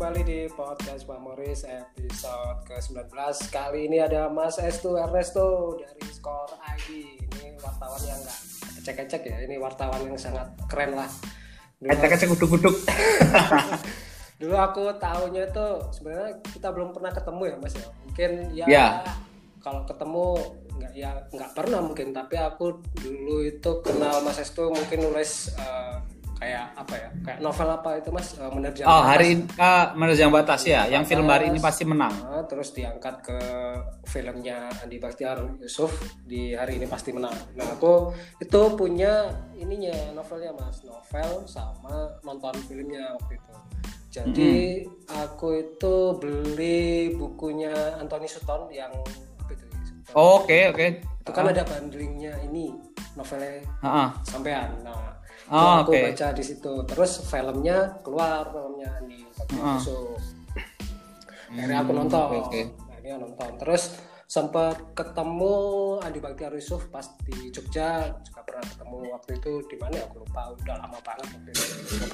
kembali di podcast Pak Moris episode ke-19. Kali ini ada Mas Estu Ernesto dari Skor ID. Ini wartawan yang nggak ecek-ecek ya, ini wartawan yang sangat keren lah. Ecek-ecek guduk-guduk. Dulu aku tahunya itu sebenarnya kita belum pernah ketemu ya Mas ya. Mungkin ya. Kalau ketemu nggak pernah mungkin, tapi aku dulu itu kenal Mas Estu mungkin nulis kayak apa ya, kayak novel apa itu Mas, Menerjang Batas. Hari ini Menerjang Batas ya, yang film hari ini pasti menang. Terus diangkat ke filmnya Andi Baktiar Yusuf di Hari Ini Pasti Menang. Nah aku itu punya ininya novelnya Mas, novel sama nonton filmnya waktu itu. Jadi aku itu beli bukunya Anthony Sutton yang apa itu? Oke. Itu kan ada bundlingnya ini novelnya sampean. Nah aku baca di situ, terus filmnya keluar, filmnya Andi Baktiar Yusuf. Akhirnya aku nonton. Akhirnya nonton. Terus sempat ketemu Andi Baktiar Yusuf pas di Jogja, juga pernah ketemu waktu itu di mana aku lupa, udah lama banget waktu itu.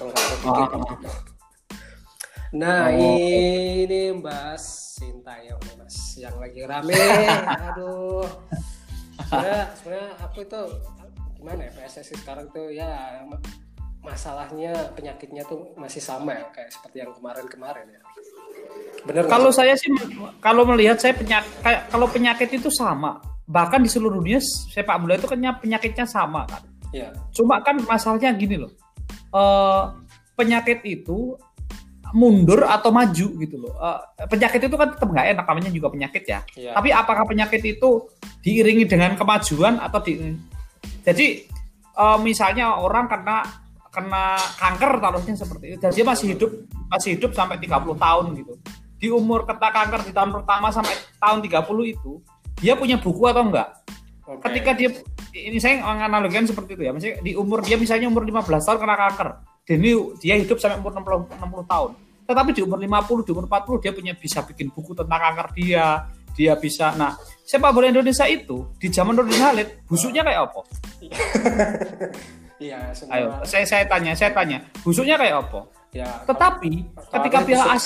Nah ini Mbak Sintayong nih Mas, yang lagi rame. Aduh. Sebenarnya aku itu gimana ya, PSSI sekarang tuh ya masalahnya, penyakitnya tuh masih sama ya kayak seperti yang kemarin ya. Bener. Kalau saya sih, kalau melihat saya kalau penyakit itu sama, bahkan di seluruh dunia sepak bola itu kan penyakitnya sama kan. Iya. Cuma kan masalahnya gini loh, penyakit itu mundur atau maju gitu loh. Penyakit itu kan tetap nggak enak, namanya juga penyakit ya. Iya. Tapi apakah penyakit itu diiringi dengan kemajuan atau jadi misalnya orang kena kanker taruhnya seperti itu, dan dia masih hidup sampai 30 tahun gitu. Di umur kena kanker di tahun pertama sampai tahun 30 itu dia punya buku atau enggak? Ketika ini saya menganalogikan seperti itu ya. Misalnya di umur dia misalnya umur 15 tahun kena kanker. Dan dia hidup sampai umur 60 tahun. Tetapi di umur 50, di umur 40 dia bisa bikin buku tentang kanker dia bisa. Nah, sepak bola Indonesia itu di zaman Nurdin Halid busuknya kayak apa? Iya, ayo saya tanya, busuknya kayak apa? Ya, tetapi ketika Piala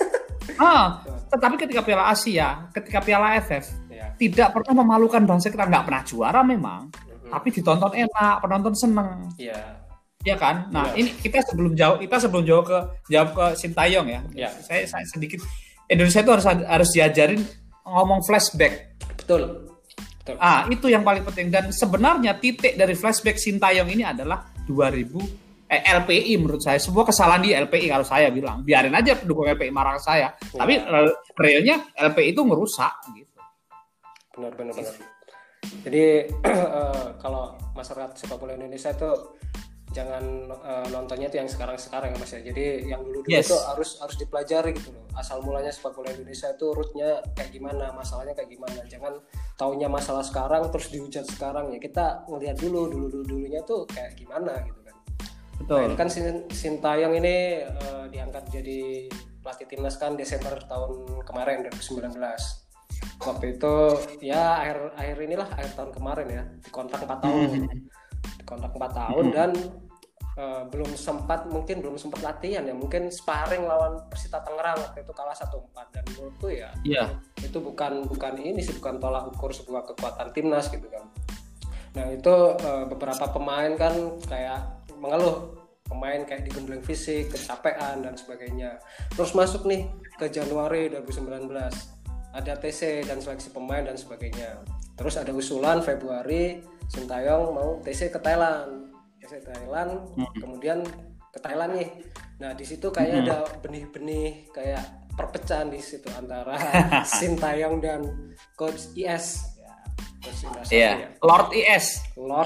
Asia, ketika Piala AFF tidak pernah memalukan bangsa kita, nggak pernah juara memang, tapi ditonton enak, penonton seneng. Iya kan? Nah, ini kita sebelum jauh ke Sintayong ya. Saya sedikit, Indonesia itu harus diajarin ngomong flashback. Betul. Itu yang paling penting, dan sebenarnya titik dari flashback Sintayong ini adalah LPI menurut saya. Sebuah kesalahan di LPI kalau saya bilang. Biarin aja pendukung LPI marah saya. Tapi realnya LPI itu ngerusak gitu. Benar. Jadi kalau masyarakat sepak bola Indonesia itu jangan nontonnya itu yang sekarang ya Mas ya. Jadi yang dulu itu harus dipelajari gitu loh. Asal mulanya sepak bola Indonesia itu rootnya kayak gimana, masalahnya kayak gimana. Jangan taunya masalah sekarang terus dihujat sekarang ya. Kita ngelihat dulunya tuh kayak gimana gitu kan. Betul. Nah, kan Sintayong ini diangkat jadi pelatih timnas kan Desember tahun kemarin 2019. Waktu itu ya akhir tahun kemarin ya, dikontrak 4 tahun. Kontrak 4 tahun dan belum sempat latihan ya, mungkin sparring lawan Persita Tangerang waktu itu kalah 1-4, dan menurutku ya itu bukan tolak ukur sebuah kekuatan timnas gitu kan. Nah itu beberapa pemain kan kayak mengeluh, pemain kayak digembleng fisik, kecapean dan sebagainya. Terus masuk nih ke Januari 2019, ada TC dan seleksi pemain dan sebagainya. Terus ada usulan Februari Sintayong mau TC ke Thailand, kemudian ke Thailand nih. Nah di situ kayaknya ada benih-benih kayak perpecahan di situ antara Sintayong dan Coach IS. Lord IS.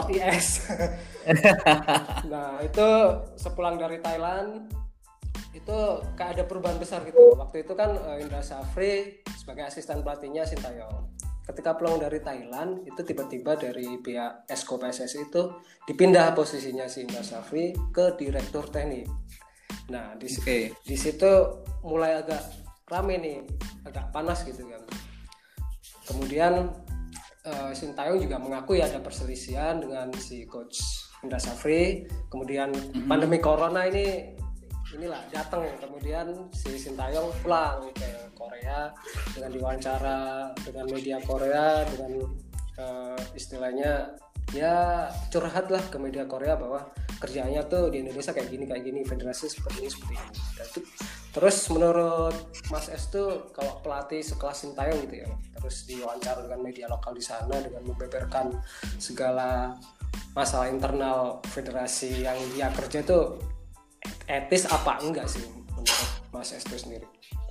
Nah itu sepulang dari Thailand itu kayak ada perubahan besar gitu. Waktu itu kan Indra Safri sebagai asisten pelatihnya Sintayong. Ketika pulang dari Thailand itu tiba-tiba dari pihak Esko PSSI itu dipindah posisinya si Indra Safri ke direktur teknik. Nah di situ mulai agak rame nih, agak panas gitu kan. Kemudian Sintayong juga mengakui ada perselisihan dengan si coach Indra Safri. Kemudian pandemi corona ini inilah datang, kemudian si Sintayong pulang ke Korea dengan diwawancara dengan media Korea dengan istilahnya ya curhat lah ke media Korea bahwa kerjaannya tuh di Indonesia kayak gini, federasi seperti ini. Dan terus menurut Mas S tuh kalau pelatih sekelas Sintayong gitu ya, terus diwawancara dengan media lokal di sana dengan membeberkan segala masalah internal federasi yang dia kerja itu etis apa enggak sih menurut Mas S itu sendiri?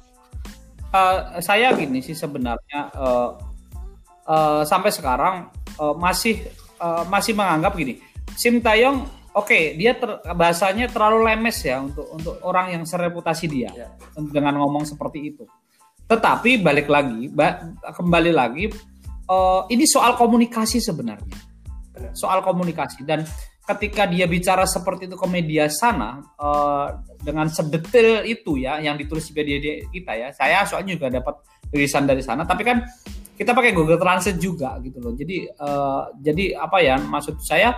Saya gini sih sebenarnya sampai sekarang masih menganggap gini, Sintayong dia bahasanya terlalu lemes ya untuk orang yang sereputasi dia dengan ngomong seperti itu. Tetapi kembali lagi ini soal komunikasi sebenarnya. Soal komunikasi, dan ketika dia bicara seperti itu ke media sana dengan sedetail itu ya yang ditulis di media kita ya. Saya soalnya juga dapat tulisan dari sana, tapi kan kita pakai Google Translate juga gitu loh. Jadi apa ya, maksud saya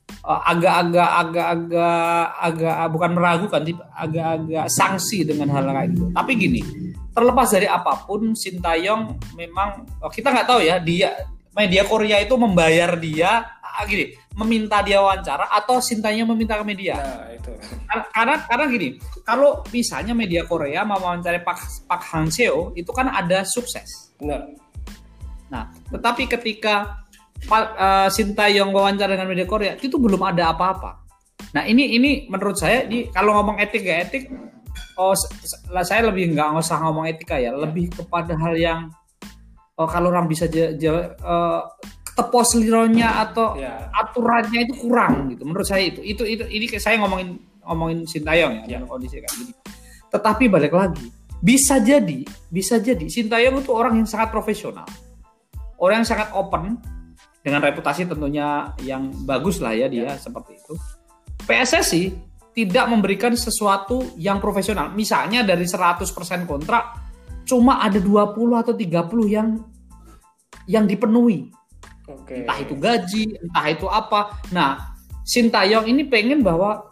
agak bukan meragukan, agak sanksi dengan hal kayak gitu. Tapi gini, terlepas dari apapun, Sintayong memang kita nggak tahu ya, media Korea itu membayar dia meminta dia wawancara atau Sintayong meminta ke media. Nah, itu. Karena gini, kalau misalnya media Korea mau wawancara Pak Hang Seo itu kan ada sukses. Nah, tetapi ketika Sintayong wawancara dengan media Korea itu belum ada apa-apa. Nah, ini menurut saya kalau ngomong etik gak etik, saya lebih nggak usah ngomong etika ya, lebih kepada hal yang kalau orang bisa tepos lironya atau aturannya itu kurang gitu. Menurut saya itu ini saya ngomongin Sintayong ya, kondisi kayak gini. Tetapi balik lagi, bisa jadi Sintayong itu orang yang sangat profesional, orang yang sangat open dengan reputasi tentunya yang bagus lah ya dia seperti itu. PSSI tidak memberikan sesuatu yang profesional. Misalnya dari 100% kontrak cuma ada 20 atau 30 yang dipenuhi. Entah itu gaji, entah itu apa. Nah, Sintayong ini pengen bahwa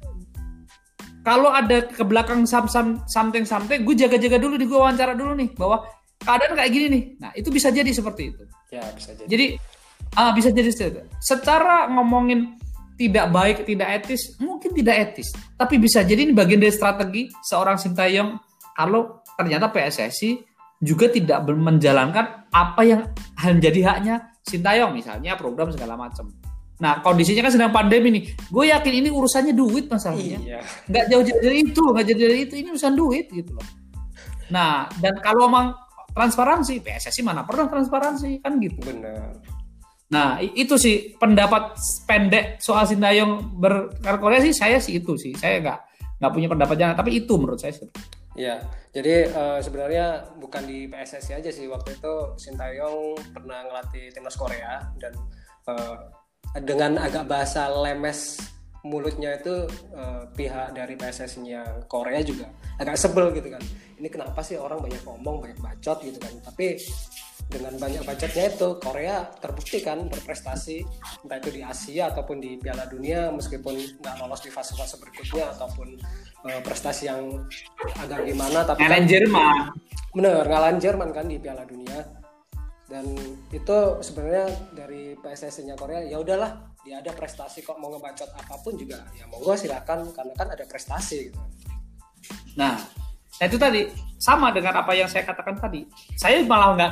kalau ada ke belakang something, gue jaga-jaga dulu gue wawancara dulu nih bahwa keadaan kayak gini nih. Nah, itu bisa jadi seperti itu. Ya, bisa jadi. Jadi bisa jadi secara ngomongin tidak baik, tidak etis, mungkin tidak etis. Tapi bisa jadi ini bagian dari strategi seorang Sintayong kalau ternyata PSSI juga tidak menjalankan apa yang menjadi haknya Sintayong, misalnya program segala macam. Nah, kondisinya kan sedang pandemi nih. Gue yakin ini urusannya duit masalahnya. Iya. Nggak jauh-jauh dari itu, ini urusan duit gitu loh. Nah, dan kalau emang transparansi, PSSI mana pernah transparansi kan gitu. Benar. Nah, itu sih pendapat pendek soal Sintayong berkarya sih, saya sih itu sih. Saya nggak punya pendapat jangan, tapi itu menurut saya sih. Ya, jadi sebenarnya bukan di PSSI aja sih, waktu itu Sintayong pernah ngelatih timnas Korea dan dengan agak bahasa lemes mulutnya itu pihak dari PSSI-nya Korea juga agak sebel gitu kan. Ini kenapa sih orang banyak ngomong, banyak bacot gitu kan. Tapi dengan banyak bacotnya itu Korea terbukti kan berprestasi entah itu di Asia ataupun di Piala Dunia, meskipun nggak lolos di fase-fase berikutnya ataupun prestasi yang agak gimana, tapi ngalahin Jerman. Bener, ngalahin Jerman kan di Piala Dunia. Dan itu sebenarnya dari PSSI-nya Korea, ya udahlah, dia ada prestasi kok, mau ngebacot apapun juga ya monggo silakan karena kan ada prestasi gitu. Nah, itu tadi sama dengan apa yang saya katakan tadi. Saya malah nggak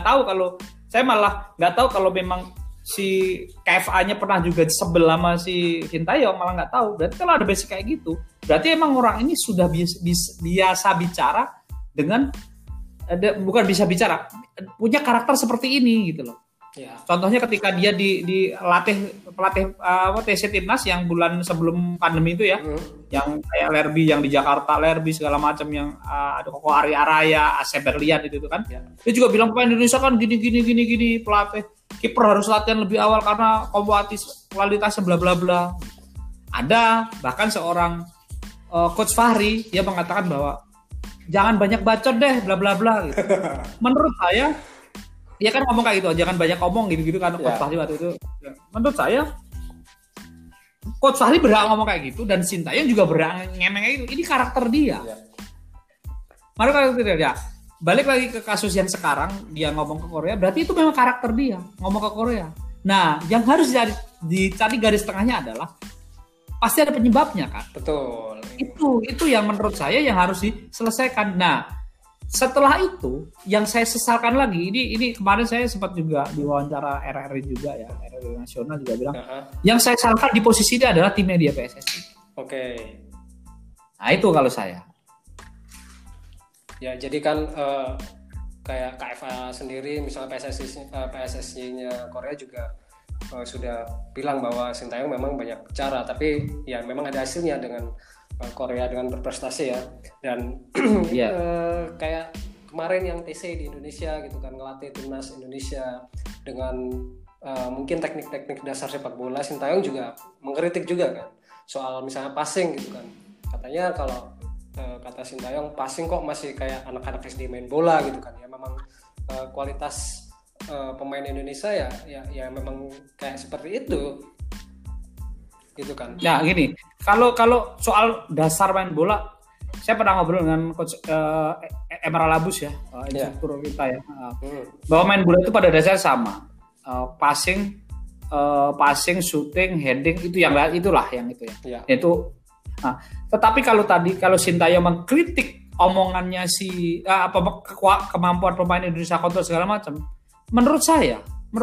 tahu kalau memang si KFA-nya pernah juga sebel sama si Sintayong, malah nggak tahu. Berarti kalau ada basic kayak gitu, berarti emang orang ini sudah biasa bicara dengan bukan bisa bicara, punya karakter seperti ini gitu loh. Ya. Contohnya ketika dia pelatih TC Timnas yang bulan sebelum pandemi itu ya, yang kayak Lerby yang di Jakarta, Lerby segala macam yang ada Koko Arya, Asep Berlian itu kan. Ya. Dia juga bilang pemain Indonesia kan gini pelatih kiper harus latihan lebih awal karena kualitasnya bla bla bla. Ada bahkan seorang Coach Fahri dia mengatakan bahwa jangan banyak bacot deh bla bla bla gitu. Menurut saya dia kan ngomong kayak gitu, jangan banyak ngomong gitu kan Coach Fahri waktu itu. Menurut saya Coach Fahri berhak ngomong kayak gitu dan Sintayong juga berhak ngemeng kayak gitu. Ini karakter dia. Ya. Mari karakter dia. Balik lagi ke kasus yang sekarang dia ngomong ke Korea, berarti itu memang karakter dia ngomong ke Korea. Nah, yang harus dicari garis tengahnya adalah pasti ada penyebabnya kan. Betul. Itu yang menurut saya yang harus diselesaikan. Nah, setelah itu yang saya sesalkan lagi, ini kemarin saya sempat juga diwawancara RRI juga ya, RRI Nasional juga bilang, yang saya sesalkan di posisi ini adalah tim media PSSI. Oke. Nah itu kalau saya. Ya jadi kan kayak KFA sendiri, misalnya PSSI-nya Korea juga sudah bilang bahwa Sintayong memang banyak bicara, tapi ya memang ada hasilnya dengan Korea dengan berprestasi ya. Dan kayak kemarin yang TC di Indonesia gitu kan, ngelatih timnas Indonesia dengan mungkin teknik-teknik dasar sepak bola. Sintayong juga mengkritik juga kan soal misalnya passing gitu kan, katanya kalau kata Sintayong passing kok masih kayak anak-anak SD main bola gitu kan. Ya memang kualitas pemain Indonesia ya memang kayak seperti itu gitu kan. Ya gini, kalau soal dasar main bola, saya pernah ngobrol dengan coach Emerald Labus ya, instruktur kita ya, bahwa main bola itu pada dasarnya sama, passing, shooting, heading, itu itulah yang itu ya. Itu. Nah, tetapi kalau Sintayong mengkritik omongannya kemampuan pemain Indonesia kontrol segala macam, menurut saya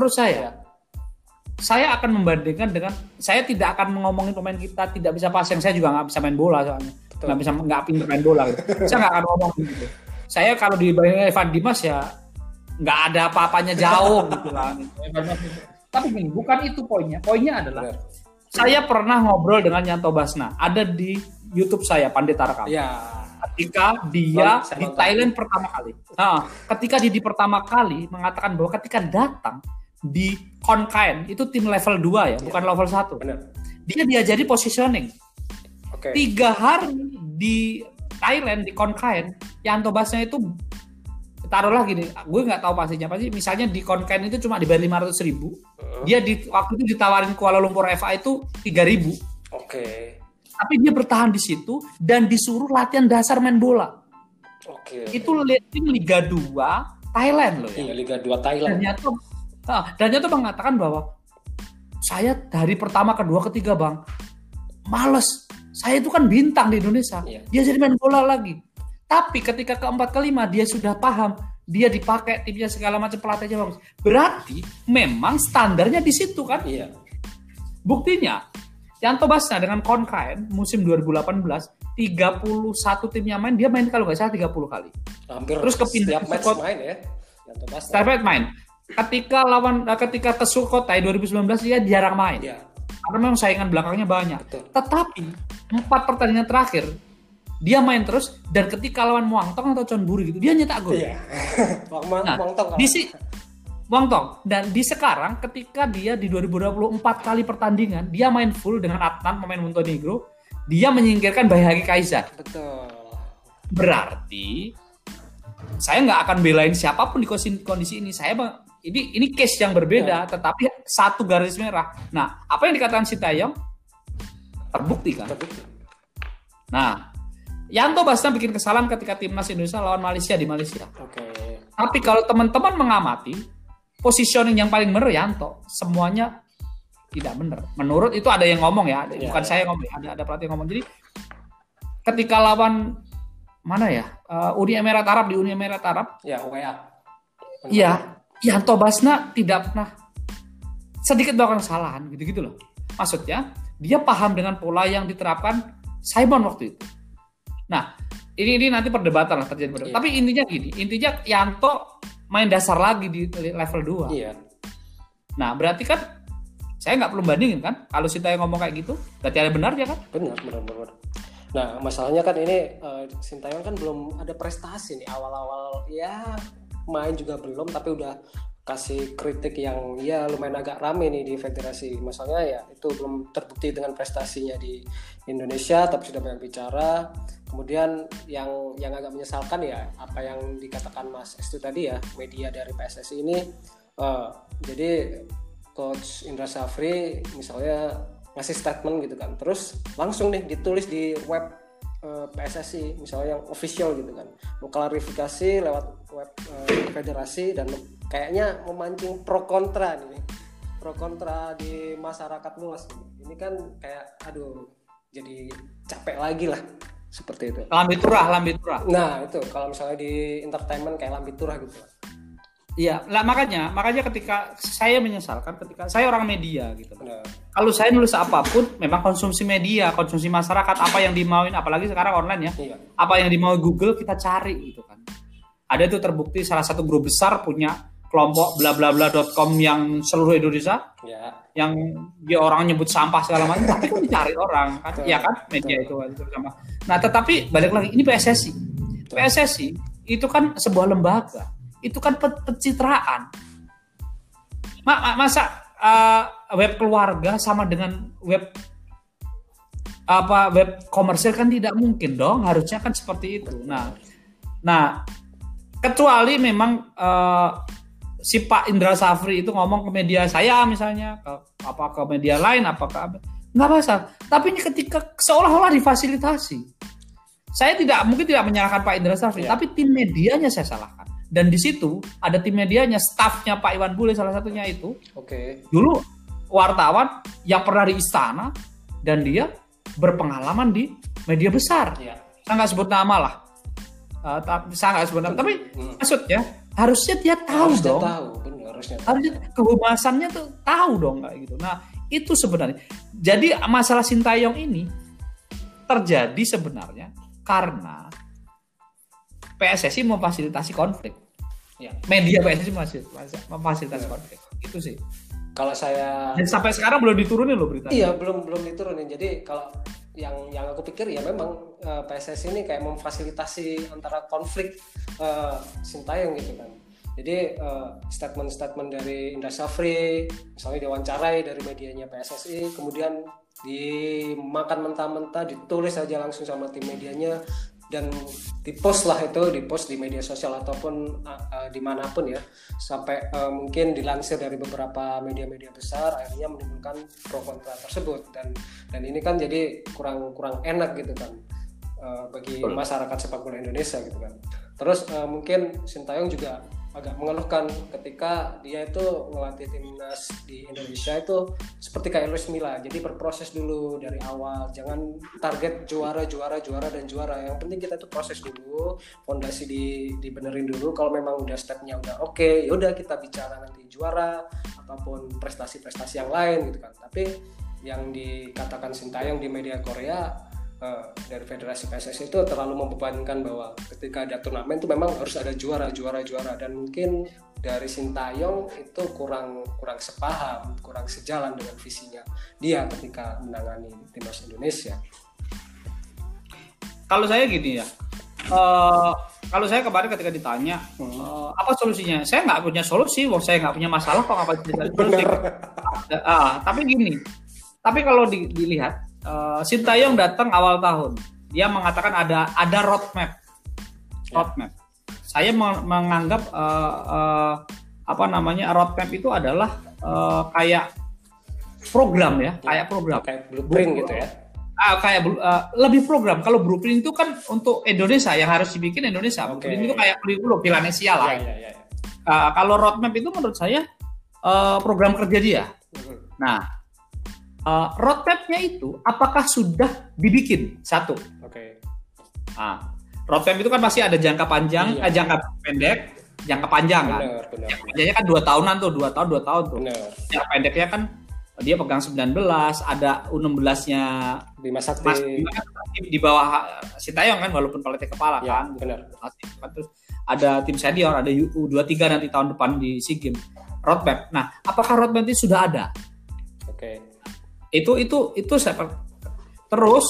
akan membandingkan dengan, saya tidak akan ngomongin pemain kita tidak bisa passing, saya juga nggak bisa main bola soalnya, nggak pintar main bola gitu. Saya nggak akan ngomong gitu. Saya kalau dibandingin Evan Dimas ya nggak ada apa-apanya, jauh gitu lah. Tapi gini, bukan itu poinnya. Poinnya adalah saya pernah ngobrol dengan Yanto Basna, ada di YouTube saya, Pandita Rekam. Ya. Ketika dia di Thailand pertama kali. Nah, ketika dia di pertama kali mengatakan bahwa ketika datang di Konkaen, itu tim level 2 ya, bukan level 1. Benar. Dia diajari positioning. 3 hari di Thailand, di Konkaen, Yanto Basna itu taruhlah gini, gue nggak tahu pastinya, pasti misalnya di Konkaen itu cuma dibayar 500.000, dia waktu itu ditawarin Kuala Lumpur FA itu 3.000. Tapi dia bertahan di situ dan disuruh latihan dasar main bola. Itu tim Liga 2 Thailand loh ya. Iya, Liga 2 Thailand. Dan dia tuh mengatakan bahwa saya dari pertama, kedua, ketiga bang, males. Saya itu kan bintang di Indonesia. Dia jadi main bola lagi. Tapi ketika keempat, kelima dia sudah paham, dia dipakai timnya segala macam, pelatihnya bagus. Berarti memang standarnya di situ kan? Iya. Buktinya, Yanto Basna dengan Konkaen musim 2018, 31 timnya main, dia main kalau nggak salah 30 kali. Hampir terus setiap match main ya, Yanto Basna. Setiap match main. Ketika ke Sukhothai 2019 dia jarang main. Iya. Karena memang saingan belakangnya banyak. Betul. Tetapi 4 pertandingan terakhir dia main terus, dan ketika lawan Muangthong atau Chonburi gitu dia nyetak gol. Iya. Muangthong. Dan di sekarang ketika dia di 2024 kali pertandingan dia main full dengan Adnan pemain Montenegro, dia menyingkirkan Baihaqi Kaizad. Betul. Berarti saya nggak akan belain siapapun di kondisi ini. Ini case yang berbeda, tetapi satu garis merah. Nah, apa yang dikatakan Sintayong terbukti kan? Nah, Yanto Basna bikin kesalahan ketika timnas Indonesia lawan Malaysia di Malaysia. Tapi kalau teman-teman mengamati, positioning yang paling benar Yanto, semuanya tidak benar. Menurut itu ada yang ngomong ya, bukan saya ngomong, ada pelatih ngomong. Jadi ketika lawan mana ya, Uni Emirat Arab, di Uni Emirat Arab, UAE. Iya, Yanto Basna tidak pernah sedikit melakukan kesalahan, gitu-gitu loh. Maksudnya dia paham dengan pola yang diterapkan Simon waktu itu. Nah, ini nanti perdebatan lah terjadi. Iya. Tapi intinya Yanto main dasar lagi di level 2. Iya. Nah, berarti kan saya nggak perlu bandingin kan? Kalau Sintayong ngomong kayak gitu, berarti ada benarnya kan? Benar. Nah, masalahnya kan ini Sintayong kan belum ada prestasi nih, awal-awal ya main juga belum, tapi udah kasih kritik yang ya lumayan agak rame nih di federasi. Masalahnya ya itu belum terbukti dengan prestasinya di Indonesia, tapi sudah banyak bicara. Kemudian yang agak menyesalkan ya apa yang dikatakan Mas Estu tadi ya, media dari PSSI ini jadi Coach Indra Safri misalnya ngasih statement gitu kan, terus langsung nih ditulis di web PSSI misalnya yang official gitu kan, mengklarifikasi lewat web federasi, dan kayaknya memancing pro kontra di masyarakat luas. Ini kan kayak aduh jadi capek lagi lah seperti itu. Lambe turah. Nah itu kalau misalnya di entertainment kayak lambe turah gitu. Iya, lah makanya ketika saya menyesalkan ketika saya orang media gitu. Nah. Kalau saya nulis apapun, memang konsumsi media, konsumsi masyarakat, apa yang dimauin, apalagi sekarang online ya, iya. Apa yang dimau Google kita cari gitu kan. Ada itu terbukti salah satu grup besar punya kelompok blablabla.com yang seluruh Indonesia, ya. Yang dia orang nyebut sampah segala macam, tapi kan dicari orang kan, ya kan media itu sama. Nah, tetapi balik lagi ini PSSI itu kan sebuah lembaga. Itu kan pencitraan. Masa web keluarga sama dengan web komersial kan tidak mungkin dong, harusnya kan seperti itu. Nah kecuali memang si Pak Indra Safri itu ngomong ke media saya misalnya, ke media lain, nggak masalah. Tapi ini ketika seolah-olah difasilitasi, saya mungkin tidak menyalahkan Pak Indra Safri, tapi tim medianya saya salahkan. Dan di situ ada tim medianya, stafnya Pak Iwan Bule salah satunya itu. Oke. Dulu wartawan yang pernah di istana dan dia berpengalaman di media besar. Ya. Saya nggak sebut nama lah. Saya nggak sebut nama. Tapi maksudnya harusnya dia tahu dong. Harusnya kehumasannya tuh tahu dong kayak gitu. Nah itu sebenarnya. Jadi masalah Sintayong ini terjadi sebenarnya karena PSSI memfasilitasi konflik. Ya. Media PSSI memfasilitasi konflik. Itu sih. Kalau saya dan sampai sekarang belum diturunin loh beritanya. Iya, belum diturunin. Jadi kalau yang aku pikir ya memang PSSI ini kayak memfasilitasi antara konflik Sintayong gitu kan. Jadi statement dari Indra Safri misalnya diwawancarai dari medianya PSSI, kemudian dimakan mentah-mentah, ditulis aja langsung sama tim medianya, dan dipost di media sosial ataupun dimanapun ya, sampai mungkin dilansir dari beberapa media-media besar, akhirnya menimbulkan pro kontra tersebut, dan ini kan jadi kurang enak gitu kan bagi masyarakat sepak bola Indonesia gitu kan. Terus mungkin Sintayong juga agak mengeluhkan ketika dia itu ngelatih timnas di Indonesia itu seperti kayak Luis Milla, jadi berproses dulu dari awal, jangan target juara. Yang penting kita tuh proses dulu, fondasi dibenerin dulu. Kalau memang udah stepnya udah oke, yaudah kita bicara nanti juara ataupun prestasi-prestasi yang lain gitu kan. Tapi yang dikatakan Sintayong di media Korea dari Federasi PSSI itu terlalu membebankan bahwa ketika ada turnamen itu memang harus ada juara, dan mungkin dari Sintayong itu kurang sepaham, kurang sejalan dengan visinya dia ketika menangani timnas Indonesia. Kalau saya gini ya, kalau saya kemarin ketika ditanya apa solusinya, saya nggak punya solusi, saya nggak punya masalah kok apa solusi. Tapi gini, tapi kalau dilihat Sintayong datang awal tahun, dia mengatakan ada roadmap. Saya menganggap roadmap itu adalah kayak program ya, kayak program, kayak blueprint gitu ya. Lebih program. Kalau blueprint itu kan untuk Indonesia yang harus dibikin Indonesia. Blueprint itu kayak Pilanesia lah. Kalau roadmap itu menurut saya program kerja dia. Nah, roadmap-nya itu apakah sudah dibikin? Satu. Roadmap itu kan pasti ada jangka panjang, jangka pendek, jangka panjang kan. Jangka panjangnya kan 2 tahunan tuh, 2 tahun tuh. Jangka pendeknya kan dia pegang 19, ada U16-nya Bima Sakti di bawah Sintayong kan, walaupun pelatih kepala kan. Benar. Terus ada tim senior, ada U23 nanti tahun depan di SEA Games. Roadmap. Nah, apakah roadmap itu sudah ada? Itu saya terus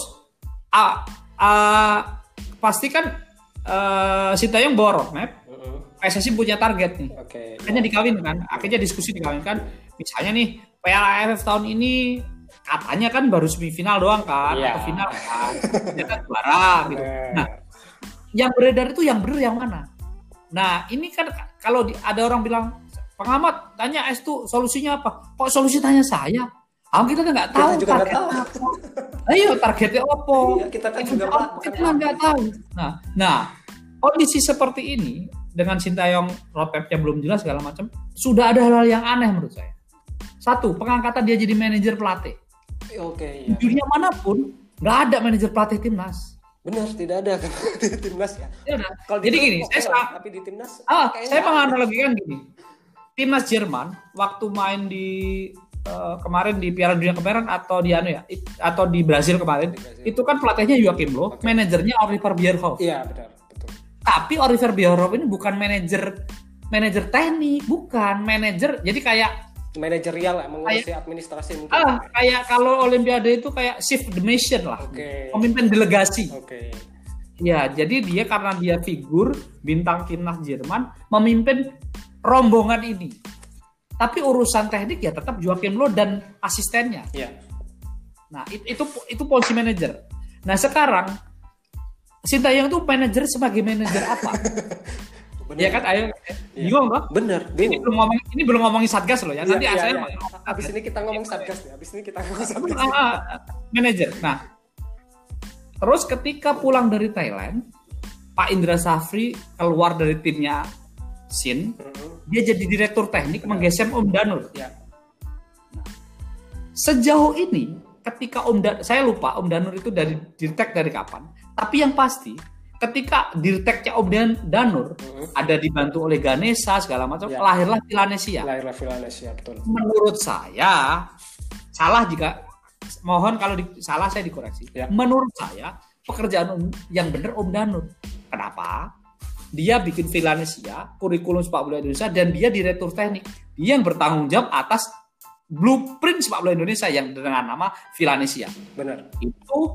pastikan Sintayong bawa roadmap. PSSI punya target nih. Akhirnya dikawinkan, akhirnya diskusi dikawinkan. Misalnya nih Piala AFF tahun ini katanya kan baru semifinal doang kan, atau final kan, ya kan juara gitu. Nah, yang beredar itu yang benar yang mana? Nah, ini kan kalau ada orang bilang, pengamat tanya itu solusinya apa? Kok solusi tanya saya? Kita nggak tahu targetnya apa. Ayo targetnya apa? Iya, kita kan juga kita nggak tahu. Nah, kondisi seperti ini dengan Sintayong roadmap-nya belum jelas segala macam, sudah ada hal-hal yang aneh menurut saya. Satu, pengangkatan dia jadi manajer pelatih. Oke. Di dunia manapun nggak ada manajer pelatih timnas. Benar, tidak ada kan di timnas ya. Kalau jadi gini, tapi di timnas. Saya menganalogikan gini. Timnas Jerman waktu main di kemarin di Piala Dunia kemarin atau di atau di Brasil kemarin, itu kan pelatihnya Joachim Löw, manajernya Oliver Bierhoff. Iya, benar, betul. Tapi Oliver Bierhoff ini bukan manajer teknik, bukan manajer. Jadi kayak manajerial lah, mengurusi administrasi mungkin. Kayak kalau Olimpiade itu kayak chief the mission lah. Pemimpin delegasi. Ya, jadi dia karena dia figur bintang timnas Jerman memimpin rombongan ini. Tapi urusan teknik ya tetap Joachim Löw dan asistennya. Iya. Nah, itu posisi manajer. Nah, sekarang Sintayong tuh manajer sebagai manajer apa? Ya kan, ayo bingung toh? Bener. Ini belum ngomongin Satgas loh ya. Nanti saya habis ini kita ngomong Satgas ya. Manajer. Nah, terus ketika pulang dari Thailand, Pak Indra Safri keluar dari timnya Sin, dia jadi direktur teknik menggeser Om Danur. Ya. Nah, sejauh ini ketika saya lupa Om Danur itu dari dirtek dari kapan. Tapi yang pasti ketika dirteknya Om Danur ada dibantu oleh Ganesha segala macam, lahirlah Villanesia. Betul. Menurut saya salah jika mohon kalau salah saya dikoreksi. Ya. Menurut saya pekerjaan yang benar Om Danur. Kenapa? Dia bikin Villanesia, kurikulum sepak bola Indonesia, dan dia direktur teknik. Dia yang bertanggung jawab atas blueprint sepak bola Indonesia yang dengan nama Villanesia. Benar. Itu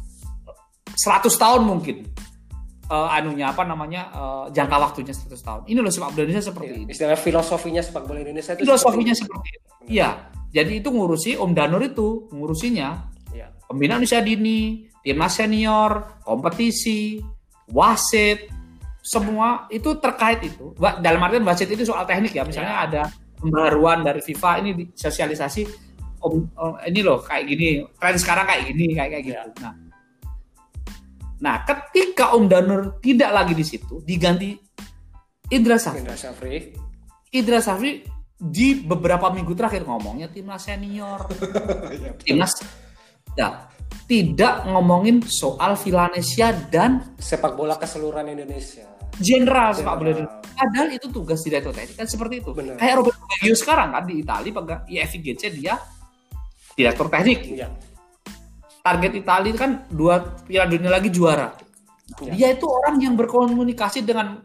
100 tahun mungkin. Jangka waktunya 100 tahun. Ini loh sepak bola Indonesia seperti ini. Istilah filosofinya sepak bola Indonesia itu seperti itu. Iya. Jadi itu ngurusi Om Danur itu, ngurusinya. Ya. Pembinaan usia dini, timnas senior, kompetisi, wasit, semua itu terkait itu. Dalam artian wasit itu soal teknik ya. Misalnya ada pembaruan dari FIFA ini sosialisasi ini loh kayak gini, tren sekarang kayak gini, kayak gitu. Nah, ketika Om Danur tidak lagi di situ, diganti Indra Safri di beberapa minggu terakhir ngomongnya timnas senior, timnas tidak ngomongin soal Villanesia dan sepak bola keseluruhan Indonesia. General sepak bola Indonesia. Padahal itu tugas direktur teknik kan seperti itu. Benar. Kayak Roberto Baggio sekarang kan di Italia pegang IFIGC dia direktur teknik. Ya. Target Italia kan 2 Piala Dunia lagi juara. Dia itu orang yang berkomunikasi dengan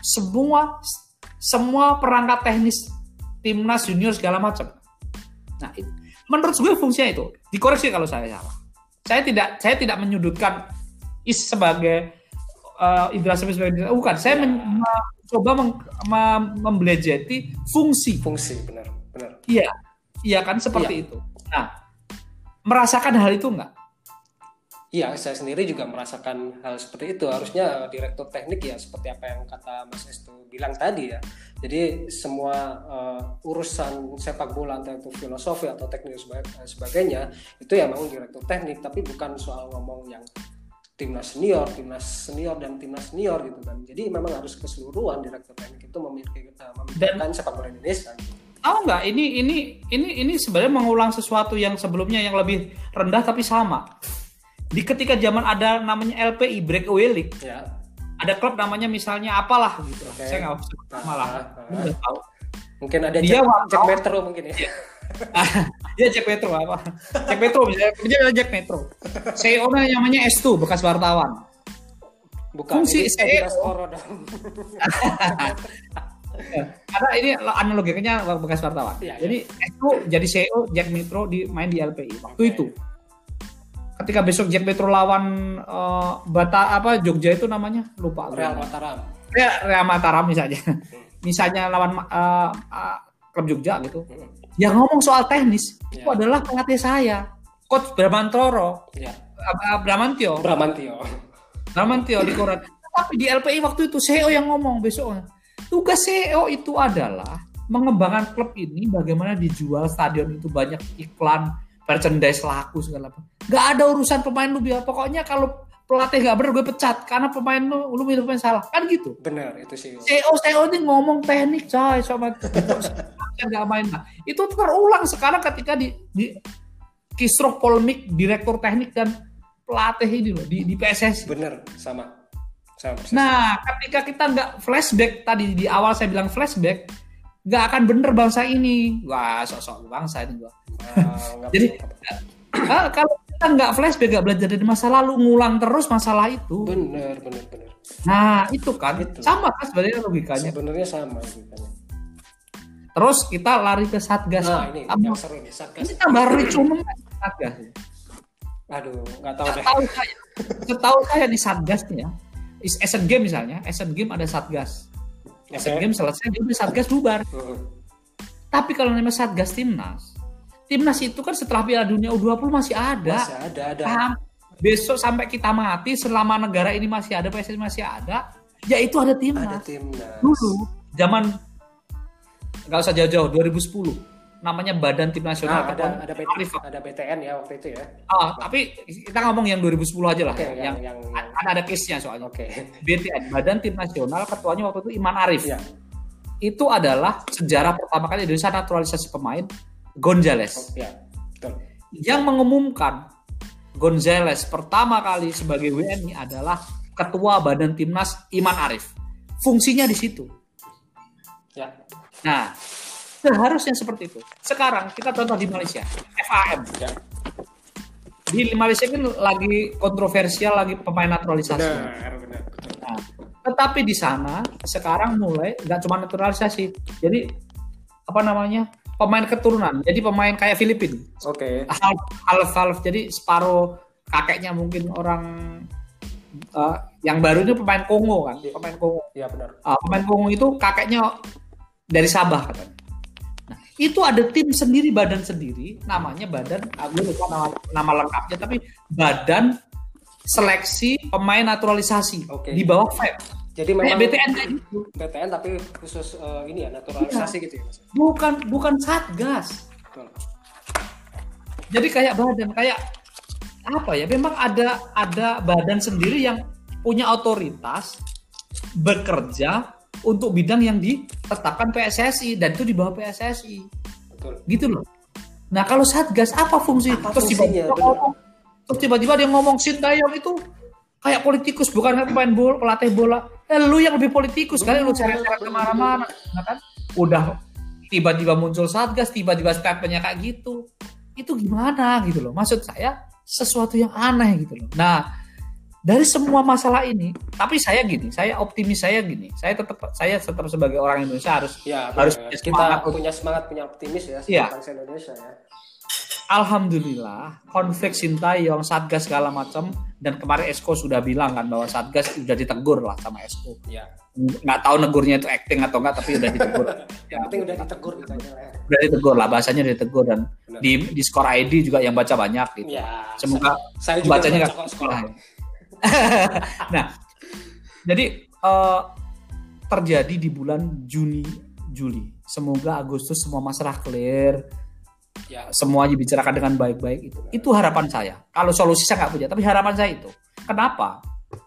semua perangkat teknis timnas junior segala macam. Nah, menurut gue fungsinya itu. Dikoreksi kalau saya salah. Saya tidak menyudutkan sebagai Indra Safri sebagai bukan. Saya mencoba membelajari fungsi. Benar. Iya kan seperti itu. Nah, merasakan hal itu enggak? Iya, saya sendiri juga merasakan hal seperti itu. Harusnya direktur teknik ya seperti apa yang kata Mas Estu bilang tadi ya. Jadi semua urusan sepak bola entah itu filosofi atau teknik sebagainya itu ya memang direktur teknik, tapi bukan soal ngomong yang timnas senior dan timnas senior gitu kan. Jadi memang harus keseluruhan direktur teknik itu memikirkan sepak bola Indonesia. Tahu nggak? Ini sebenarnya mengulang sesuatu yang sebelumnya yang lebih rendah tapi sama. Di ketika zaman ada namanya LPI Breakaway League, ada klub namanya misalnya apalah gitu. Saya nggak usah malah. Udah tahu. Mungkin ada Jack Metro mungkin ya. Ya Jack Metro apa? Jack Metro misalnya Jack Metro. CEO-nya namanya S2 bekas wartawan. Bukan. Fungsi CEO. Karena ini analoginya bekas wartawan. Jadi S2 jadi CEO Jack Metro main di LPI waktu itu. Ketika besok Jack Metro lawan Jogja itu namanya lupa. Real Mataram. Real Mataram misalnya. Misalnya lawan klub Jogja gitu. Yang ngomong soal teknis itu adalah pelatih saya, Coach Bramantoro. Bramantio di koran. Tapi di LPI waktu itu CEO yang ngomong besoknya. Tugas CEO itu adalah mengembangkan klub ini bagaimana dijual stadion itu banyak iklan, merchandise laku segala apa. Gak ada urusan pemain lu biar. Pokoknya kalau pelatih gak bener gue pecat karena pemain lu milih pemain salah kan gitu. Benar itu sih. CEO ini ngomong teknik coy sama nggak main. Nah, itu terulang sekarang ketika di kisruh polemik direktur teknik dan pelatih ini loh di PSSI. Bener sama. Nah, ketika kita nggak flashback tadi di awal saya bilang flashback, nggak akan bener bangsa ini. Wah, sosok bangsa ini gua. Jadi kalau kita nggak flashback, nggak belajar dari masa lalu, ngulang terus masalah itu. Bener. Nah, itu kan gitu. Sama kan sebenarnya logikanya. Sebenarnya sama logikanya. Terus kita lari ke Satgas. Nah, ini yang seru nih, Satgas. Ini tambah ricu Satgas. Aduh, nggak tahu deh. Setahu saya di Satgas nih ya. Asian Game misalnya, Asian Game ada Satgas. Asian Game selesai, jadi Satgas bubar. Tapi kalau namanya Satgas Timnas itu kan setelah Piala Dunia U20 masih ada. Masih ada. Besok sampai kita mati, selama negara ini masih ada, PSSI masih ada, ya itu ada Timnas. Dulu, zaman nggak usah jauh-jauh, 2010, namanya Badan Tim Nasional. Ada BTN ya waktu itu ya. Tapi kita ngomong yang 2010 aja lah. Yang ada case-nya soalnya. BTN, Badan Tim Nasional, ketuanya waktu itu Iman Arif. Ya. Itu adalah sejarah pertama kali Indonesia naturalisasi pemain Gonzales. Yang mengumumkan Gonzales pertama kali sebagai WNI adalah Ketua Badan Timnas Iman Arif. Fungsinya di situ. Ya. Nah, seharusnya seperti itu. Sekarang kita contoh di Malaysia, FAM. Ya. Di Malaysia kan lagi kontroversial lagi pemain naturalisasi. Benar. Nah, tetapi di sana sekarang mulai nggak cuma naturalisasi. Jadi pemain keturunan. Jadi pemain kayak Filipina. Half. Jadi separuh kakeknya mungkin orang yang baru ini pemain Kongo kan. Pemain Kongo. Iya benar. Pemain Kongo itu kakeknya dari Sabah katanya. Nah, itu ada tim sendiri, badan sendiri, namanya Badan, gue lupa nama lengkapnya, tapi Badan Seleksi Pemain Naturalisasi di bawah FEB. Jadi memang BTN kayak gitu. BTN tapi khusus ini ya naturalisasi gitu ya Mas. Bukan Satgas. Betul. Jadi kayak badan apa ya? Memang ada badan sendiri yang punya otoritas bekerja untuk bidang yang ditetapkan PSSI dan itu di bawah PSSI. Betul. Gitu loh. Nah, kalau Satgas apa fungsi? Terus tiba-tiba dia ngomong Sintayong itu kayak politikus, bukan pemain bola, pelatih bola. Lu yang lebih politikus kali lu cari-cari kemana-mana, nah kan? Udah tiba-tiba muncul Satgas, tiba-tiba statementnya kayak gitu. Itu gimana gitu loh? Maksud saya sesuatu yang aneh gitu loh. Nah, dari semua masalah ini, tapi saya optimis, saya tetap sebagai orang Indonesia harus kita punya semangat, punya optimis ya bangsa Indonesia ya. Alhamdulillah konflik Sintayong, Satgas segala macam, dan kemarin Esko sudah bilang kan bahwa Satgas sudah ditegur lah sama Esko. Ya. Nggak tahu negurnya itu acting atau enggak, tapi udah ditegur. Yang penting udah ditegur gitu aja ya. Udah ditegur lah, bahasanya udah ditegur, dan di Skor ID juga yang baca banyak gitu. Ya, semoga saya juga bacanya nggak sekolah. Nah, jadi terjadi di bulan Juli. Semoga Agustus semua masalah clear. Ya, semuanya bicarakan dengan baik-baik itu harapan saya. Kalau solusi saya nggak punya, tapi harapan saya itu. Kenapa?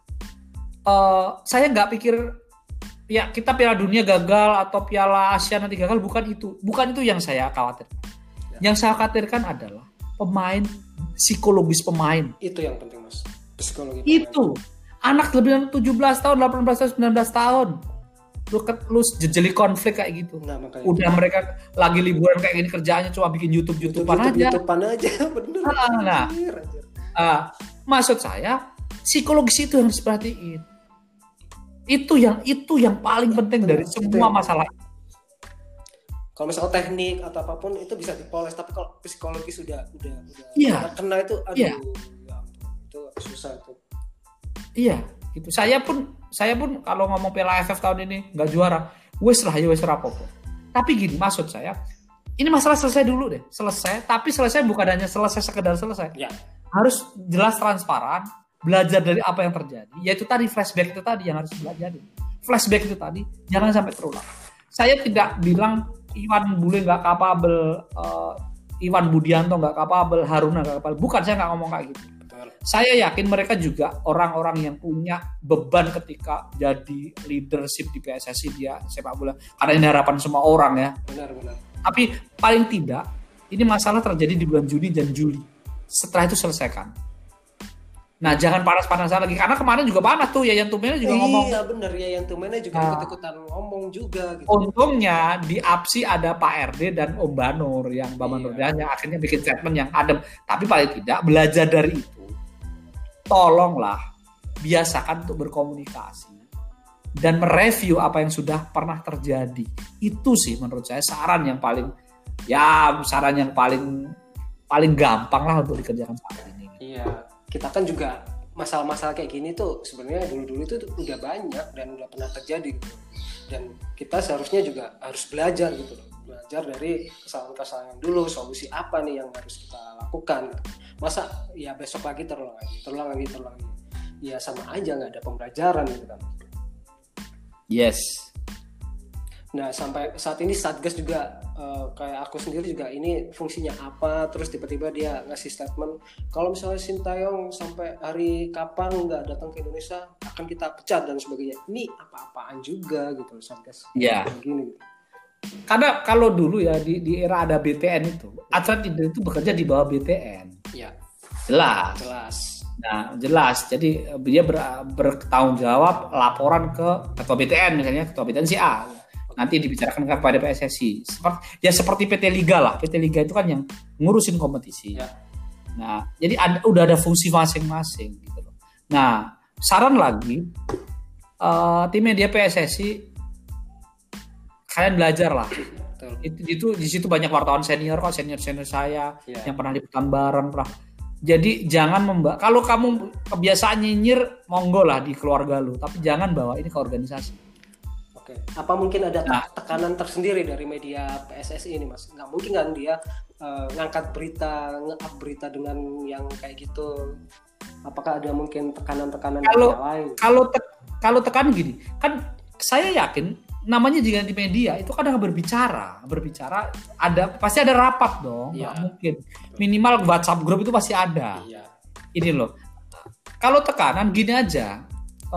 Saya nggak pikir ya kita Piala Dunia gagal atau Piala Asia nanti gagal, bukan itu yang saya khawatirkan. Ya. Yang saya khawatirkan adalah psikologis pemain. Itu yang penting Mas. Psikologi pemain. Itu anak lebih 17 tahun, 18 tahun, 19 tahun. Lu jejeli konflik kayak gitu. Nah, udah mereka lagi liburan kayak gini, kerjaannya cuma bikin YouTubean aja. Bener. Maksud saya psikologis itu yang harus diperhatiin. Itu yang paling penting dari semua masalah. Kalau misalnya teknik atau apapun itu bisa dipoles, tapi kalau psikologis sudah kena itu itu susah tuh. Iya, gitu. Saya pun kalau ngomong Piala AFF tahun ini nggak juara, wes rapopo. Tapi gini, maksud saya, ini masalah selesai dulu deh. Tapi selesai bukan hanya sekedar selesai. Ya. Harus jelas, transparan, belajar dari apa yang terjadi. Yaitu tadi flashback itu tadi yang harus belajar. Flashback itu tadi jangan sampai terulang. Saya tidak bilang Iwan Bule nggak kapabel Iwan Budianto nggak kapabel, Haruna nggak kapabel. Bukan, saya nggak ngomong kayak gitu. Saya yakin mereka juga orang-orang yang punya beban ketika jadi leadership di PSSI dia sepak bola. Karena ini harapan semua orang ya. Benar. Tapi paling tidak ini masalah terjadi di bulan Juni dan Juli. Setelah itu selesaikan. Nah, jangan panas-panasan lagi karena kemarin juga panas tuh Yayan Tumena juga ngomong. Iya benar, Yayan Tumena juga ikut-ikutan ngomong juga gitu. Untungnya di APSI ada Pak RD dan Om Banur yang Bambang Nurdian yang akhirnya bikin statement yang adem. Tapi paling tidak belajar dari itu. Tolonglah biasakan untuk berkomunikasi dan mereview apa yang sudah pernah terjadi. Itu sih menurut saya saran yang paling gampang lah untuk dikerjakan saat ini. Iya, kita kan juga masalah-masalah kayak gini tuh sebenarnya dulu-dulu itu udah banyak dan udah pernah terjadi gitu. Dan kita seharusnya juga harus belajar gitu loh. Belajar dari kesalahan-kesalahan dulu, solusi apa nih yang harus kita lakukan. Masa ya besok lagi terulang lagi. Ya sama aja, nggak ada pembelajaran gitu kan. Yes. Nah sampai saat ini Satgas juga kayak aku sendiri juga ini fungsinya apa, terus tiba-tiba dia ngasih statement kalau misalnya Sintayong sampai hari kapan nggak datang ke Indonesia akan kita pecat dan sebagainya. Ini apa-apaan juga gitu Satgas. Ya. Gini. Karena kalau dulu ya di era ada BTN itu, atlet itu bekerja di bawah BTN. Ya. Jelas. Nah, jelas. Jadi dia bertanggung jawab laporan ke ketua BTN misalnya, ketua BTN si A. Nanti dibicarakan kepada PSSI. Seperti PT Liga lah. PT Liga itu kan yang ngurusin kompetisi. Ya. Nah, jadi udah ada fungsi masing-masing gitu loh. Nah, saran lagi tim media PSSI kalian belajar lah. Itu di situ banyak wartawan senior kok, senior saya yang pernah liputan bareng lah. Jadi jangan kalau kamu kebiasaan nyinyir monggo lah di keluarga lu, tapi jangan bawa ini ke organisasi. Oke. Apa mungkin ada tekanan tersendiri dari media PSSI ini, Mas? Nggak mungkin kan dia ngangkat berita, nge-up berita dengan yang kayak gitu. Apakah ada mungkin tekanan-tekanan yang lain? Kalau tekanan gini, kan saya yakin namanya juga di media itu kadang berbicara pasti ada rapat dong, nggak mungkin minimal WhatsApp grup itu pasti ada. Ini loh, kalau tekanan gini aja,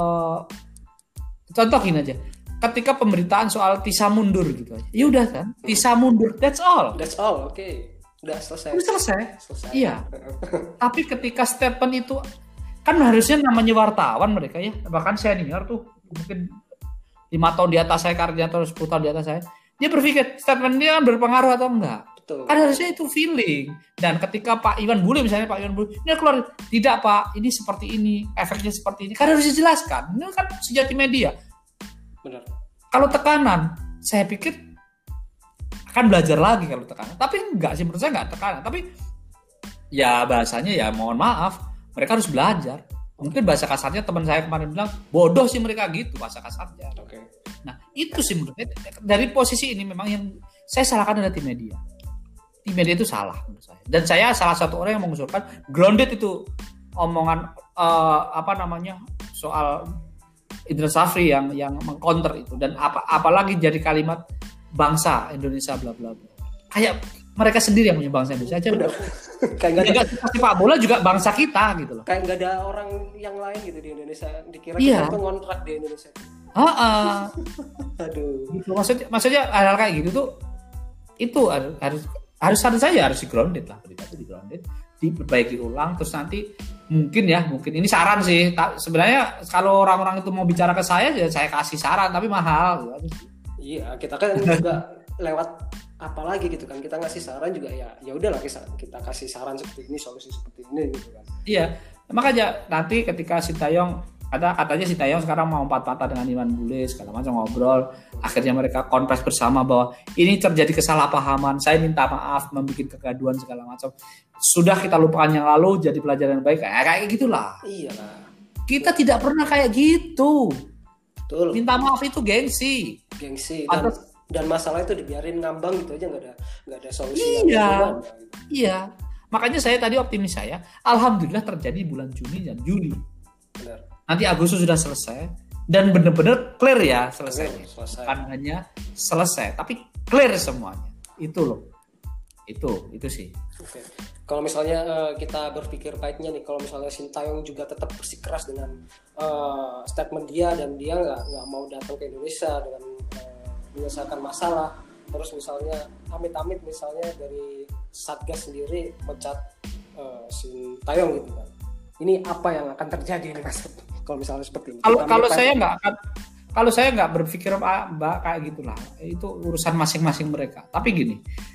contoh gini aja, ketika pemberitaan soal Tisa mundur gitu aja, ya udah kan, Tisa mundur, that's all, oke. Udah selesai. Iya. Tapi ketika statement itu kan harusnya namanya wartawan mereka ya, bahkan senior tuh mungkin 5 tahun di atas saya karirnya atau 10 tahun di atas saya, dia berpikir statement dia kan berpengaruh atau enggak. Betul. Kan harusnya itu feeling. Dan ketika Pak Iwan Bule misalnya, ini keluar, tidak Pak, ini seperti ini, efeknya seperti ini, kan harus dijelaskan. Ini kan sejati media. Benar. Kalau tekanan, saya pikir akan belajar lagi kalau tekanan. Tapi enggak sih, menurut saya enggak tekanan. Tapi ya bahasanya ya mohon maaf, mereka harus belajar. Mungkin bahasa kasarnya teman saya kemarin bilang, bodoh sih mereka gitu bahasa kasarnya. Oke. Nah itu sih menurut saya, dari posisi ini memang yang saya salahkan adalah tim media. Tim media itu salah menurut saya. Dan saya salah satu orang yang mengusulkan grounded itu omongan soal Indra Safri yang mengcounter itu. Dan apalagi jadi kalimat bangsa Indonesia bla bla bla. Kayak mereka sendiri yang punya bangsa Indonesia aja. Benar. Kayak nggak ada sepak bola juga bangsa kita gitu loh. Kayak nggak ada orang yang lain gitu di Indonesia. Dikira kita tuh ngontrak di Indonesia. Aduh. Gitu. Maksudnya hal kayak gitu tuh itu harus saja harus di grounded lah, di grounded, diperbaiki ulang, terus nanti mungkin ini saran sih. Sebenarnya kalau orang-orang itu mau bicara ke saya kasih saran tapi mahal. Iya, kita kan juga lewat apalagi gitu kan, kita ngasih saran juga ya udahlah kita kasih saran seperti ini, solusi seperti ini gitu kan. Iya, makanya nanti ketika Sintayong katanya Sintayong sekarang mau empat-empat dengan Iwan Bule segala macam ngobrol, akhirnya mereka konfres bersama bahwa ini terjadi kesalahpahaman, saya minta maaf membuat kegaduhan segala macam, sudah kita lupakan yang lalu, jadi pelajaran yang baik, kayak gitulah. Iyalah, kita tidak pernah kayak gitu. Betul. Minta maaf itu gengsi dan masalah itu dibiarin ngambang gitu aja, nggak ada solusi. Iya. Makanya saya tadi optimis saya, alhamdulillah terjadi bulan Juni dan Juli. Benar. Nanti Agustus sudah selesai dan benar-benar clear ya selesai. Selesai. Bukan hanya selesai, tapi clear semuanya. Itu loh. Itu sih. Oke. Kalau misalnya kita berpikir baiknya nih, kalau misalnya Sintayong juga tetap bersikeras dengan statement dia dan dia nggak mau datang ke Indonesia dengan menyelesaikan masalah, terus misalnya amit-amit misalnya dari Satgas sendiri mecat Sintayong gitu kan, ini apa yang akan terjadi nih Mas? Kalau misalnya seperti ini. Kalau saya nggak berpikir Mbak kayak gitulah, itu urusan masing-masing mereka. Tapi gini.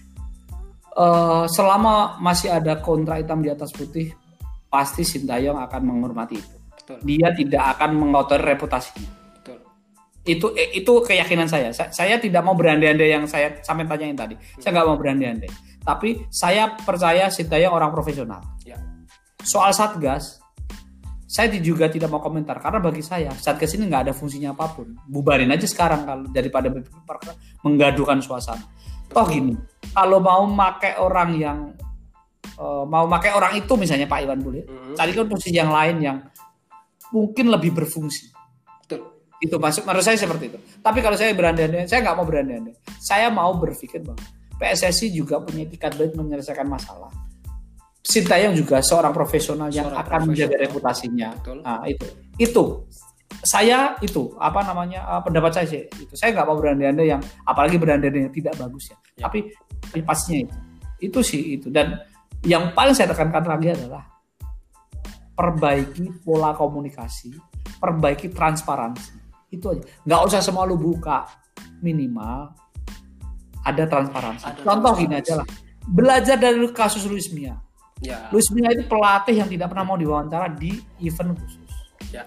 Selama masih ada kontrak hitam di atas putih, pasti Sintayong akan menghormati itu. Betul. Dia tidak akan mengotori reputasinya. Betul. Itu keyakinan saya. Saya tidak mau berandai-andai yang saya sampai tanyain tadi. Saya nggak mau berandai-andai. Tapi saya percaya Sintayong orang profesional. Ya. Soal Satgas, saya juga tidak mau komentar karena bagi saya Satgas ini nggak ada fungsinya apapun. Bubarin aja sekarang kalau daripada menggaduhkan suasana. Toh gini, kalau mau pakai orang itu misalnya Pak Iwan Bule, carikan posisi yang lain yang mungkin lebih berfungsi. Betul. Itu menurut saya seperti itu. Tapi kalau saya berandai-andai, saya nggak mau berandai-andai. Saya mau berpikir bahwa PSSI juga punya etikat baik menyelesaikan masalah. Sintayong juga seorang profesional yang akan menjaga reputasinya. Betul. Nah, itu. Saya pendapat saya sih itu. Saya nggak mau berandai-andai yang apalagi berandai-andai yang tidak bagus ya. Tapi pastinya itu sih itu. Dan yang paling saya tekankan lagi adalah perbaiki pola komunikasi, perbaiki transparansi. Itu aja. Nggak usah semua lu buka, minimal ada transparansi. Contoh gini aja lah. Belajar dari kasus Luis Mia. Ya. Luis Mia itu pelatih yang tidak pernah mau diwawancara di event khusus. Ya.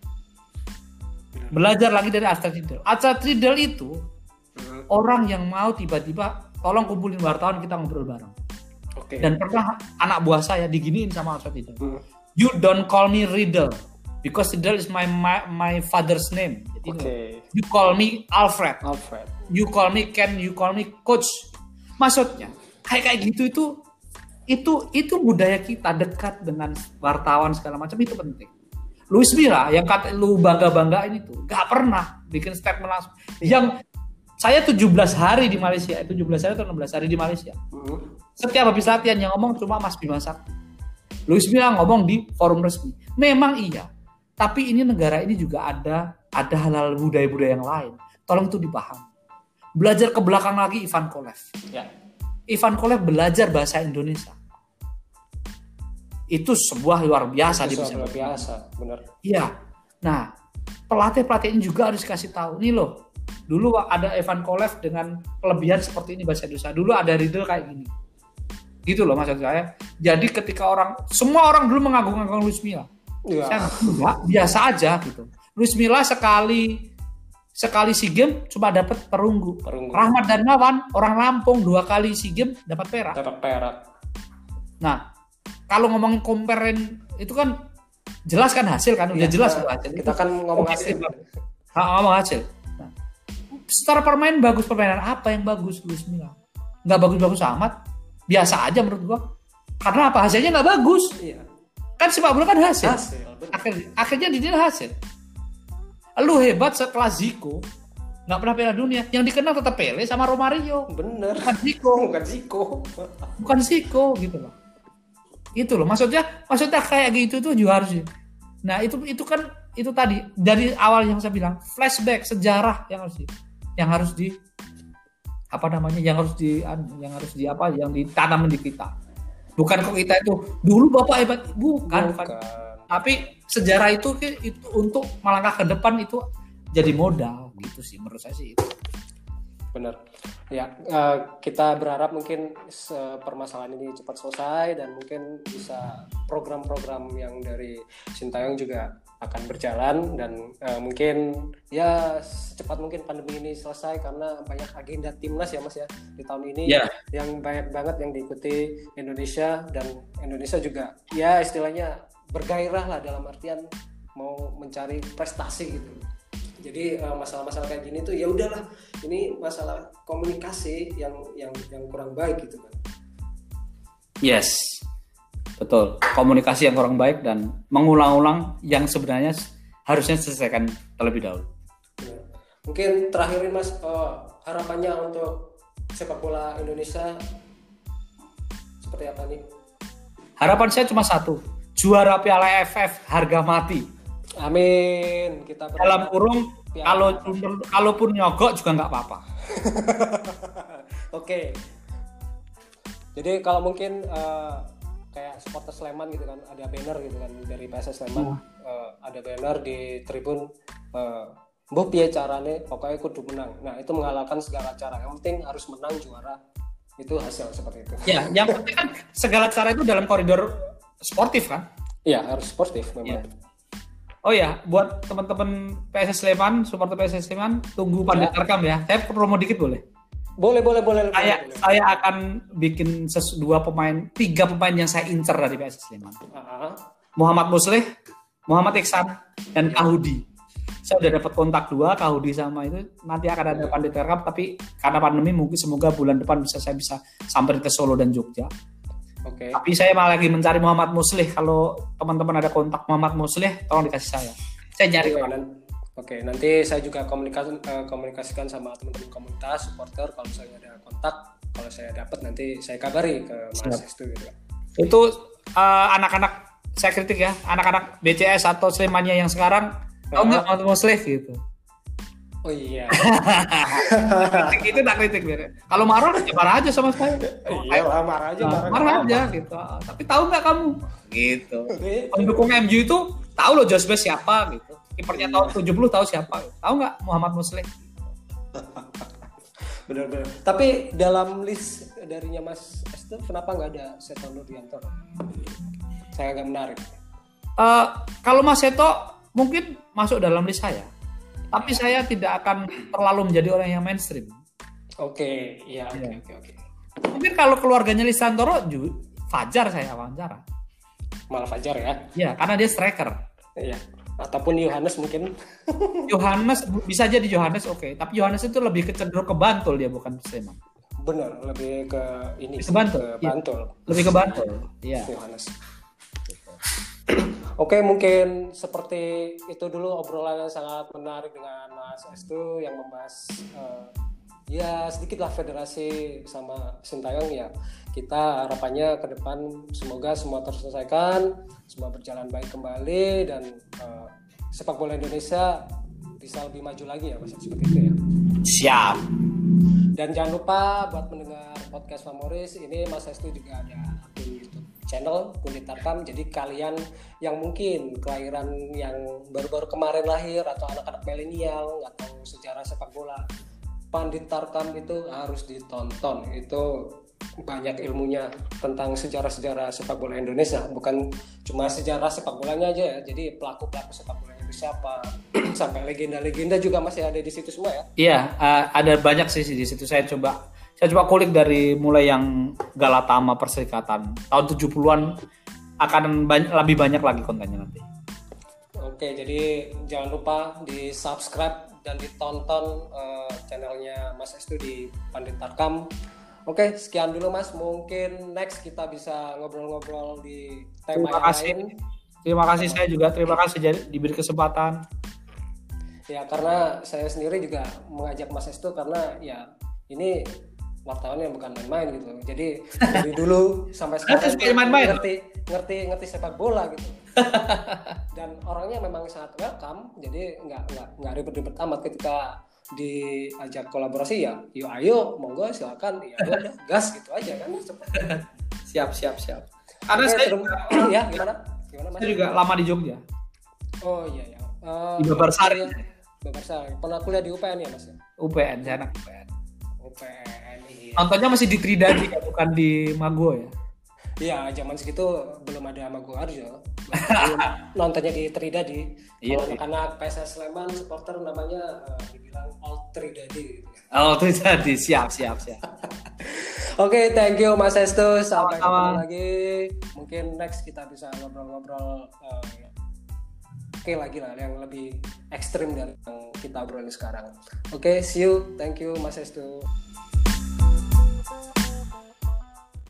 Belajar lagi dari Alfred Riedel. Alfred Riedel itu orang yang mau tiba-tiba tolong kumpulin wartawan kita ngobrol bareng. Okay. Dan pernah anak buah saya diginiin sama Alfred Riedel. You don't call me Riedel because Riedel is my father's name. Jadi you call me Alfred. You call me Ken, you call me Coach. Maksudnya kayak gitu itu budaya kita, dekat dengan wartawan segala macam, itu penting. Luis Milla yang kata lu bangga-banggain itu gak pernah bikin statement langsung. Yang saya 17 hari di Malaysia, 17 hari atau 16 hari di Malaysia. Setiap habis latihan yang ngomong cuma Mas Bima Sakti. Luis Milla ngomong di forum resmi. Memang iya. Tapi ini negara ini juga ada hal-hal budaya-budaya yang lain. Tolong itu dipahami. Belajar ke belakang lagi Ivan Kolev. Ya. Ivan Kolev belajar bahasa Indonesia. Itu sebuah luar biasa. Luar biasa, benar. Iya. Nah, pelatih-pelatih ini juga harus kasih tahu. Nih loh, dulu ada Ivan Kolev dengan kelebihan seperti ini bahasa Indonesia. Dulu ada Riedel kayak gini. Gitu loh maksud saya. Jadi ketika semua orang dulu mengagung-agung Luis Milla. Ya. Saya enggak, biasa aja gitu. Luis Milla sekali SEA Games cuma dapat perunggu. Rahmat Darmawan orang Lampung 2 kali SEA Games dapat perak. Nah, kalau ngomongin comparein itu kan jelas kan hasil kan, udah jelas hasil. Kita kan ngomong hasil. Ngomong hasil. Nah, secara permainan apa yang bagus Luis Milla? Nggak bagus-bagus amat, biasa aja menurut gua. Karena apa? Hasilnya nggak bagus. Iya. Kan sepak bola kan hasil. Akhirnya dinilai hasil. Lu hebat sekelas Zico, nggak pernah Piala Dunia. Yang dikenal tetap Pele sama Romario. Bener. Bukan Zico gitu loh. Itu loh, maksudnya kayak gitu tuh juga harus. Nah, itu kan itu tadi dari awal yang saya bilang, flashback sejarah yang harus ditanam di kita. Bukan kok kita itu dulu Bapak hebat, bukan. Tapi sejarah itu untuk melangkah ke depan itu jadi modal gitu sih menurut saya sih itu. Benar. Ya, kita berharap mungkin permasalahan ini cepat selesai dan mungkin bisa program-program yang dari Sintayong juga akan berjalan dan mungkin ya secepat mungkin pandemi ini selesai karena banyak agenda timnas ya Mas ya di tahun ini yang banyak banget yang diikuti Indonesia dan Indonesia juga ya istilahnya bergairah lah dalam artian mau mencari prestasi gitu. Jadi masalah-masalah kayak gini tuh ya udahlah, ini masalah komunikasi yang kurang baik gitu kan. Yes, betul. Komunikasi yang kurang baik dan mengulang-ulang yang sebenarnya harusnya diselesaikan terlebih dahulu. Ya. Mungkin terakhirin Mas, harapannya untuk sepak bola Indonesia seperti apa nih? Harapan saya cuma satu, juara Piala AFF harga mati. Amin. Kita dalam kurung kalaupun nyogok juga nggak apa-apa. Oke. Jadi kalau mungkin kayak supporter Sleman gitu kan, ada banner gitu kan dari PSS Sleman, ada banner di tribun, mbok piye carane pokoknya kudu menang. Nah, itu mengalahkan segala cara. Yang penting harus menang, juara. Itu hasil seperti itu. Ya, yang penting kan segala cara itu dalam koridor sportif kan? Iya, harus sportif memang. Ya. Oh ya, buat teman-teman PSS Sleman, supporter PSS Sleman, tunggu Pandit Tarkam ya. Saya promo dikit boleh? Boleh. Saya akan bikin 3 pemain yang saya incer dari PSS Sleman. Muhammad Muslih, Muhammad Iksan, dan Kahudi. Saya udah dapat kontak 2, Kahudi sama itu. Nanti akan ada Pandit Tarkam, tapi karena pandemi mungkin semoga bulan depan saya bisa sampai ke Solo dan Jogja. Oke. Tapi saya malah lagi mencari Muhammad Muslih. Kalau teman-teman ada kontak Muhammad Muslih, tolong dikasih saya. Saya nyari. Oke, nanti saya juga komunikasikan sama teman-teman komunitas, supporter. Kalau misalnya ada kontak, kalau saya dapat nanti saya kabari ke Mas Estu gitu. Itu anak-anak saya kritik ya, anak-anak BCS atau Slemania yang sekarang tahu nggak Muhammad Muslih gitu. Oh iya. Kritik itu tak kritik bener. Kalau marah ya marah aja sama saya. Ayo marah aja gitu. Tapi tahu nggak kamu? Gitu. Pendukung MU itu tahu loh Josbe siapa gitu. Kipernya tahun 70 tahu siapa. Tahu nggak Muhammad Muslih? Benar. Tapi dalam list darinya Mas Estu kenapa nggak ada Seto Nurdianto? Saya agak menarik. Kalau Mas Seto mungkin masuk dalam list saya. Tapi saya tidak akan terlalu menjadi orang yang mainstream. Oke. Mungkin kalau keluarganya Lisandoro, Fajar saya wawancara. Malah Fajar ya? Iya, karena dia striker. Iya. Ataupun Yohanes mungkin. Yohanes bisa jadi Yohanes oke. Tapi Yohanes itu lebih cenderung ke Bantul dia bukan Sleman. Benar, lebih ke ini. Ke Bantul. Lebih ke Bantul. Iya. Yohanes. Oke, mungkin seperti itu dulu obrolan yang sangat menarik dengan Mas Estu yang membahas ya sedikitlah federasi sama Sintayong ya. Kita harapannya ke depan semoga semua terselesaikan, semua berjalan baik kembali dan sepak bola Indonesia bisa lebih maju lagi ya Mas, seperti itu ya. Siap. Dan jangan lupa buat mendengar podcast Famoris ini Mas Estu juga ada akun YouTube channel Pandit Tarkam. Jadi kalian yang mungkin kelahiran yang baru-baru kemarin lahir atau anak-anak milenial nggak tahu sejarah sepak bola, Pandit Tarkam itu harus ditonton. Itu banyak ilmunya tentang sejarah-sejarah sepak bola Indonesia, bukan cuma sejarah sepak bolanya aja ya. Jadi pelaku-pelaku sepak bola itu siapa, sampai legenda-legenda juga masih ada di situ semua ya. Iya, ada banyak sih di situ. Saya coba kulik dari mulai yang Galatama Perserikatan tahun 70-an akan lebih banyak lagi kontennya nanti. Oke, jadi jangan lupa di subscribe dan ditonton channelnya Mas Estu di Pandit Tarkam. Oke, sekian dulu Mas. Mungkin next kita bisa ngobrol-ngobrol di tema yang lain. Terima kasih saya juga. Terima kasih diberi kesempatan. Ya, karena saya sendiri juga mengajak Mas Estu karena ya ini wartawan yang bukan main-main gitu. Jadi dari dulu sampai sekarang ngerti sepak bola gitu. Dan orangnya memang sangat welcome. Jadi nggak ribet-ribet amat ketika diajak kolaborasi ya. Yuk ayo monggo silakan. Ya udah gas gitu aja kan. Siap. Karena saya ya gimana Mas? Saya juga lama di Jogja. Oh iya. Di Babarsari. Babarsari. Pernah kuliah di UPN ya Mas? UPN, saya anak UPN. UPN. Nontonnya masih di Tridadi ya, bukan di Mago ya? Iya, zaman segitu belum ada Mago Arjo. Nontonnya di Tridadi. Iya. Anak PSS Sleman supporter namanya dibilang Old Tridadi. Oh, Tridadi, siap. Oke, thank you Mas Estu. Sampai ketemu lagi. Mungkin next kita bisa ngobrol-ngobrol lagi lah yang lebih ekstrim dari yang kita obrolin sekarang. Oke, see you. Thank you Mas Estu.